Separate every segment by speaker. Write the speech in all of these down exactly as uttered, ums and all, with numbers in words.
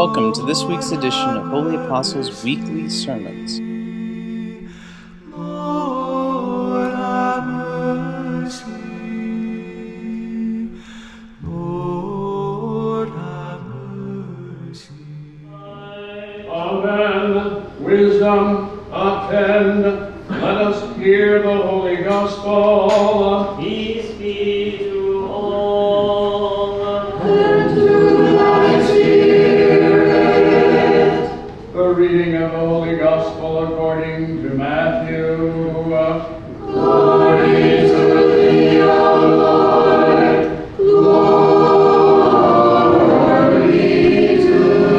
Speaker 1: Welcome to this week's edition of Holy Apostles Weekly Sermons.
Speaker 2: Lord, have mercy. Lord, have mercy.
Speaker 3: Amen. Wisdom, attend. Let us hear the Holy Gospel.
Speaker 4: Peace be to all.
Speaker 2: And to thy spirit.
Speaker 3: The reading of the Holy Gospel according to Matthew.
Speaker 2: Glory to thee, O Lord. Glory to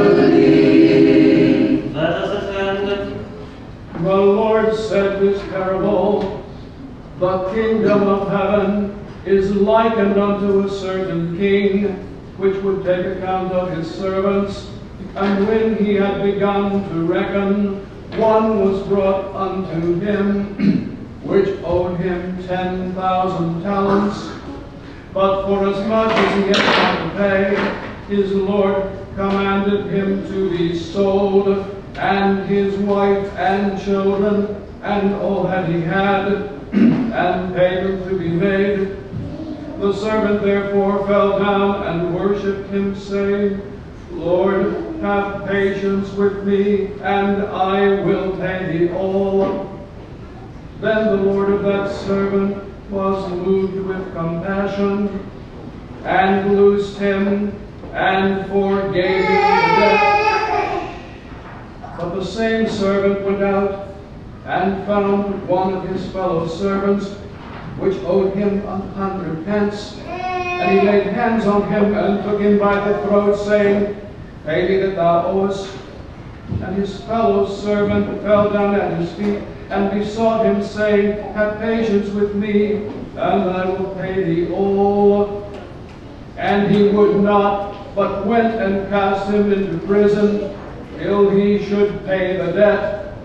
Speaker 2: thee.
Speaker 4: Let us attend.
Speaker 3: The Lord said this parable: The kingdom of heaven is likened unto a certain king, which would take account of his servants. And when he had begun to reckon, one was brought unto him, which owed him ten thousand talents. But forasmuch as he had not to pay, his Lord commanded him to be sold, and his wife and children, and all that he had, and payment to be made. The servant therefore fell down and worshipped him, saying, Lord, have patience with me, and I will pay thee all. Then the Lord of that servant was moved with compassion, and loosed him, and forgave him the debt. But the same servant went out, and found one of his fellow servants, which owed him a hundred pence. And he laid hands on him, and took him by the throat, saying, Pay me that thou owest. And his fellow servant fell down at his feet, and besought him, saying, Have patience with me, and I will pay thee all. And he would not, but went and cast him into prison, till he should pay the debt.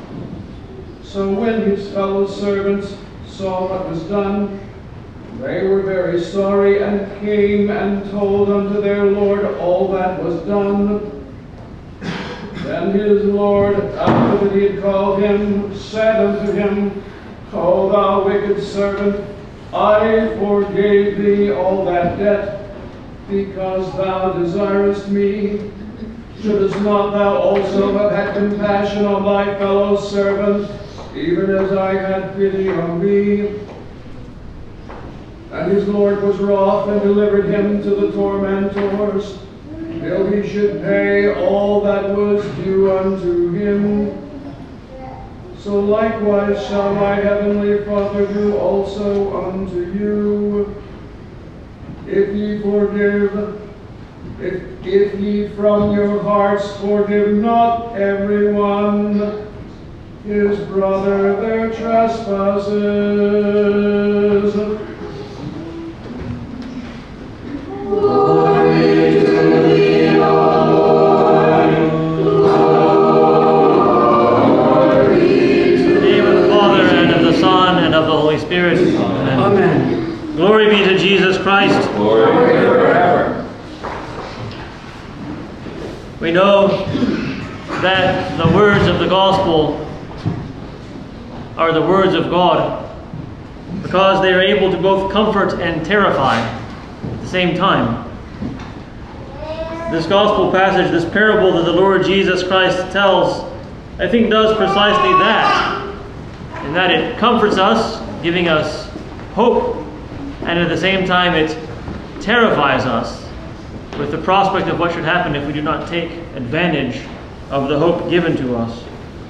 Speaker 3: So when his fellow servants saw what was done, they were very sorry, and came and told unto their Lord all that was done. Then his Lord, after that he had called him, said unto him, O thou wicked servant, I forgave thee all that debt, because thou desirest me. Shouldest not thou also have had compassion on thy fellow servant, even as I had pity on thee? And his Lord was wroth, and delivered him to the tormentors, till he should pay all that was due unto him. So likewise shall my heavenly Father do also unto you, if ye forgive, if, if ye from your hearts forgive not everyone his brother their trespasses.
Speaker 2: Glory to thee, O Lord. Glory to
Speaker 4: In the name of the Father, and of the Son, and of the Holy Spirit. Amen.
Speaker 3: Amen.
Speaker 4: Glory be to Jesus Christ.
Speaker 3: Glory forever.
Speaker 4: We know that the words of the gospel are the words of God, because they are able to both comfort and terrify at the same time. This gospel passage, this parable that the Lord Jesus Christ tells, I think does precisely that, in that it comforts us, giving us hope, and at the same time it terrifies us with the prospect of what should happen if we do not take advantage of the hope given to us.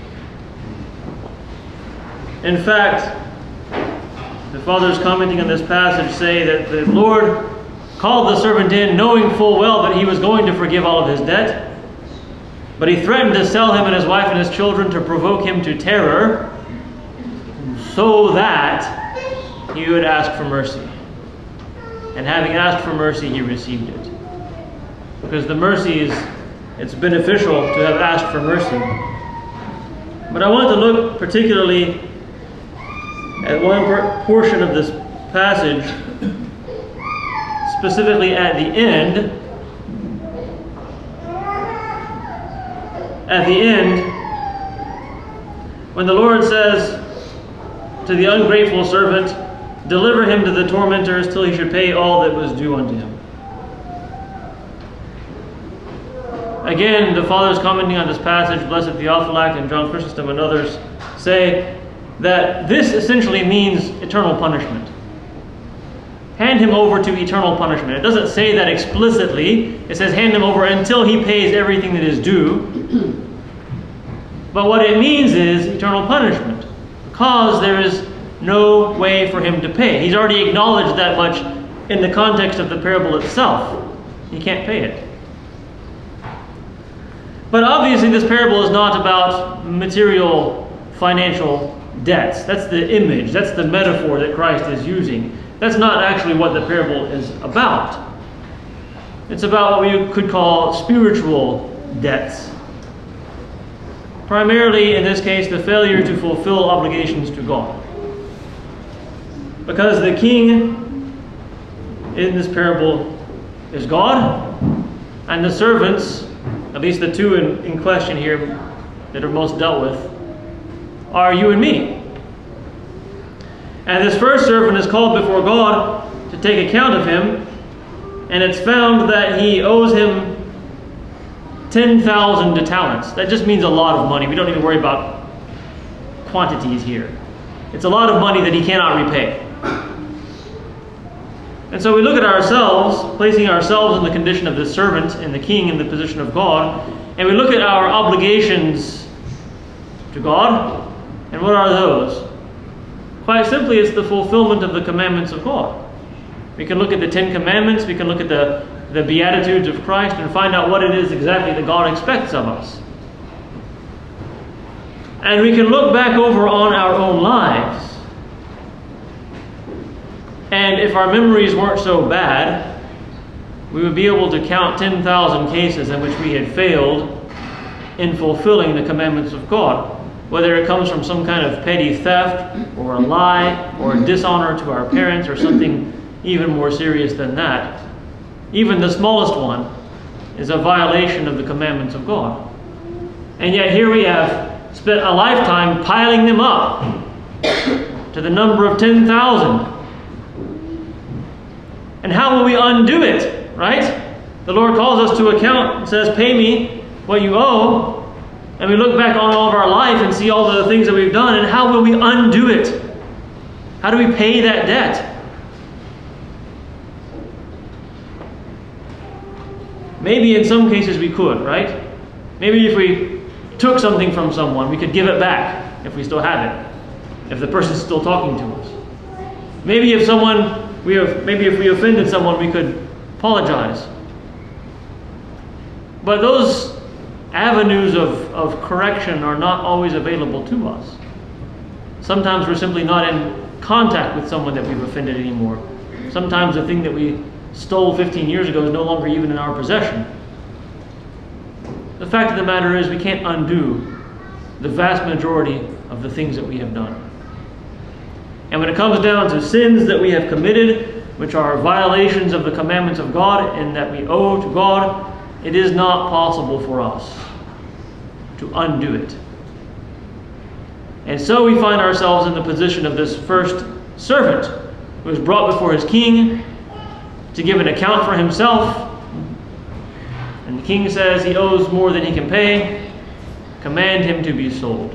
Speaker 4: In fact, the fathers commenting on this passage say that the Lord called the servant in, knowing full well that he was going to forgive all of his debt, but he threatened to sell him and his wife and his children to provoke him to terror, so that he would ask for mercy. And having asked for mercy, he received it. Because the mercy is, it's beneficial to have asked for mercy. But I want to look particularly at one portion of this passage, specifically at the end, at the end, when the Lord says to the ungrateful servant, "Deliver him to the tormentors till he should pay all that was due unto him." Again, the Fathers commenting on this passage, Blessed Theophylact and John Chrysostom and others, say that this essentially means eternal punishment. Hand him over to eternal punishment. It doesn't say that explicitly. It says hand him over until he pays everything that is due. But what it means is eternal punishment, because there is no way for him to pay. He's already acknowledged that much in the context of the parable itself. He can't pay it. But obviously this parable is not about material financial debts. That's the image, that's the metaphor that Christ is using. That's not actually what the parable is about. It's about what we could call spiritual debts. Primarily, in this case, the failure to fulfill obligations to God. Because the king in this parable is God, and the servants, at least the two in, in question here that are most dealt with, are you and me. And this first servant is called before God to take account of him, and it's found that he owes him ten thousand talents. That just means a lot of money. We don't need to worry about quantities here. It's a lot of money that he cannot repay. And so we look at ourselves, placing ourselves in the condition of this servant and the king in the position of God, and we look at our obligations to God, and what are those? Quite simply, it's the fulfillment of the commandments of God. We can look at the Ten Commandments, we can look at the, the Beatitudes of Christ and find out what it is exactly that God expects of us. And we can look back over on our own lives. And if our memories weren't so bad, we would be able to count ten thousand cases in which we had failed in fulfilling the commandments of God. Whether it comes from some kind of petty theft, or a lie, or a dishonor to our parents, or something even more serious than that. Even the smallest one is a violation of the commandments of God. And yet here we have spent a lifetime piling them up to the number of ten thousand. And how will we undo it, right? The Lord calls us to account and says, pay me what you owe. And we look back on all of our life and see all the things that we've done, and how will we undo it? How do we pay that debt? Maybe in some cases we could, right? Maybe if we took something from someone, we could give it back if we still have it, if the person's still talking to us. Maybe if someone we have, maybe if we offended someone, we could apologize. But those avenues of, of correction are not always available to us. Sometimes we're simply not in contact with someone that we've offended anymore. Sometimes the thing that we stole fifteen years ago is no longer even in our possession. The fact of the matter is, we can't undo the vast majority of the things that we have done. And when it comes down to sins that we have committed, which are violations of the commandments of God and that we owe to God, it is not possible for us to undo it. And so we find ourselves in the position of this first servant who is brought before his king to give an account for himself. And the king says he owes more than he can pay. Command him to be sold.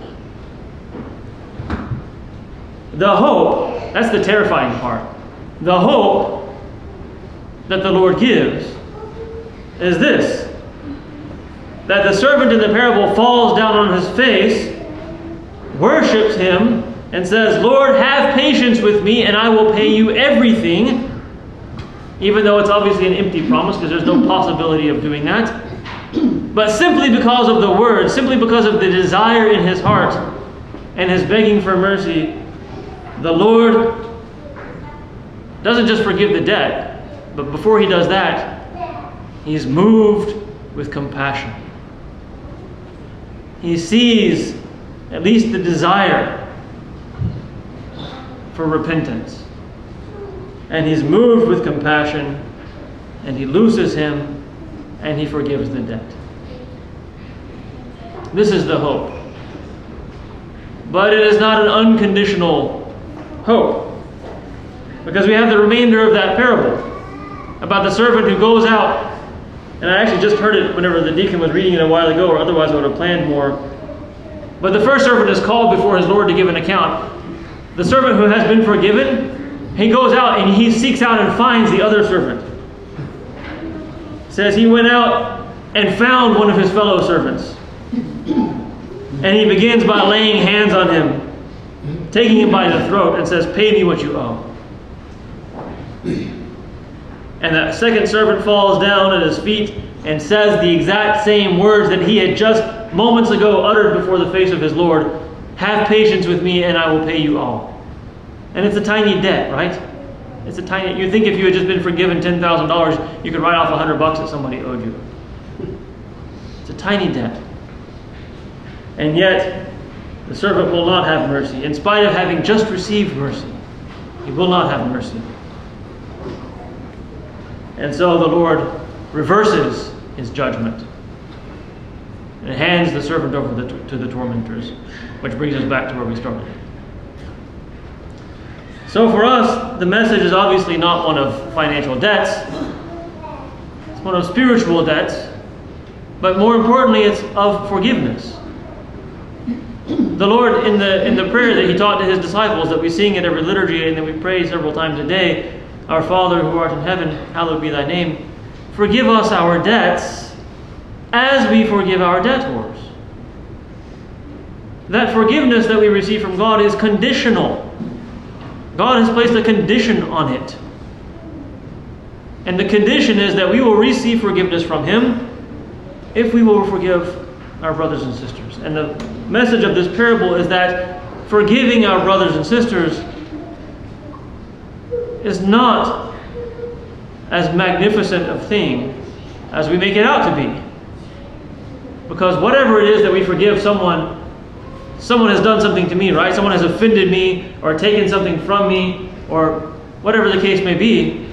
Speaker 4: The hope, that's the terrifying part. The hope that the Lord gives is this: that the servant in the parable falls down on his face, worships him, and says, Lord, have patience with me and I will pay you everything. Even though it's obviously an empty promise, because there's no possibility of doing that. But simply because of the word, simply because of the desire in his heart and his begging for mercy, the Lord doesn't just forgive the debt, but before he does that, he's moved with compassion. He sees at least the desire for repentance. And he's moved with compassion, and he looses him, and he forgives the debt. This is the hope. But it is not an unconditional hope. Because we have the remainder of that parable about the servant who goes out. And I actually just heard it whenever the deacon was reading it a while ago, or otherwise I would have planned more. But the first servant is called before his Lord to give an account. The servant who has been forgiven, he goes out and he seeks out and finds the other servant. It says he went out and found one of his fellow servants. And he begins by laying hands on him, taking him by the throat, and says, "Pay me what you owe." And that second servant falls down at his feet and says the exact same words that he had just moments ago uttered before the face of his Lord. "Have patience with me and I will pay you all." And it's a tiny debt, right? It's a tiny, you'd think if you had just been forgiven ten thousand dollars, you could write off a hundred bucks that somebody owed you. It's a tiny debt. And yet, the servant will not have mercy. In spite of having just received mercy, he will not have mercy. And so the Lord reverses his judgment and hands the servant over the, to the tormentors, which brings us back to where we started. So for us, the message is obviously not one of financial debts. It's one of spiritual debts. But more importantly, it's of forgiveness. The Lord, in the, in the prayer that he taught to his disciples, that we sing at every liturgy and that we pray several times a day, "Our Father who art in heaven, hallowed be thy name. Forgive us our debts as we forgive our debtors." That forgiveness that we receive from God is conditional. God has placed a condition on it. And the condition is that we will receive forgiveness from him if we will forgive our brothers and sisters. And the message of this parable is that forgiving our brothers and sisters is not as magnificent a thing as we make it out to be. Because whatever it is that we forgive someone, someone has done something to me, right? Someone has offended me or taken something from me or whatever the case may be.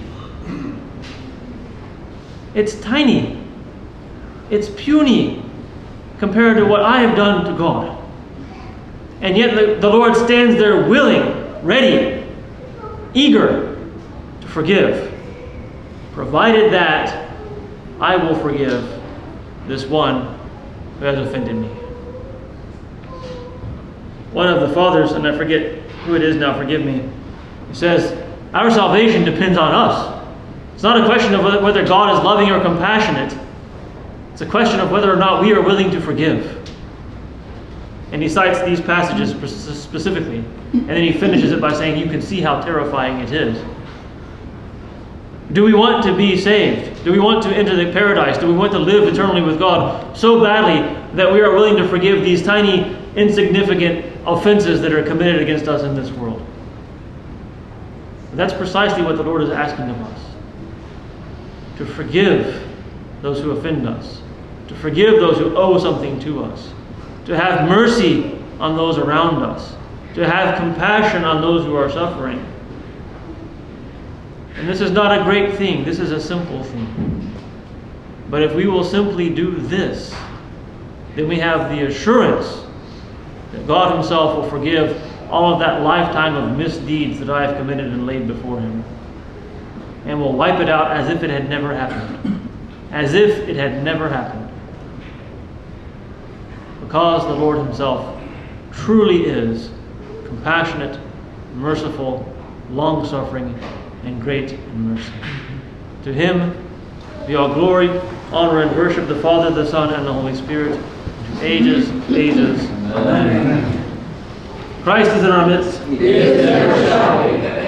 Speaker 4: It's tiny. It's puny compared to what I have done to God. And yet the, the Lord stands there willing, ready, eager to forgive, provided that I will forgive this one who has offended me. One of the fathers, and I forget who it is now, forgive me, he says, our salvation depends on us. It's not a question of whether, whether God is loving or compassionate. It's a question of whether or not we are willing to forgive. And he cites these passages specifically. And then he finishes it by saying, you can see how terrifying it is. Do we want to be saved? Do we want to enter the paradise? Do we want to live eternally with God so badly that we are willing to forgive these tiny, insignificant offenses that are committed against us in this world? That's precisely what the Lord is asking of us. To forgive those who offend us. To forgive those who owe something to us. To have mercy on those around us. To have compassion on those who are suffering. And this is not a great thing. This is a simple thing. But if we will simply do this, then we have the assurance that God himself will forgive all of that lifetime of misdeeds that I have committed and laid before him. And will wipe it out as if it had never happened. As if it had never happened. Because the Lord himself truly is compassionate, merciful, long-suffering, and great in mercy. To him be all glory, honor, and worship, the Father, the Son, and the Holy Spirit, to ages, ages. Amen. Christ is in our midst.
Speaker 2: He is, ever shall be.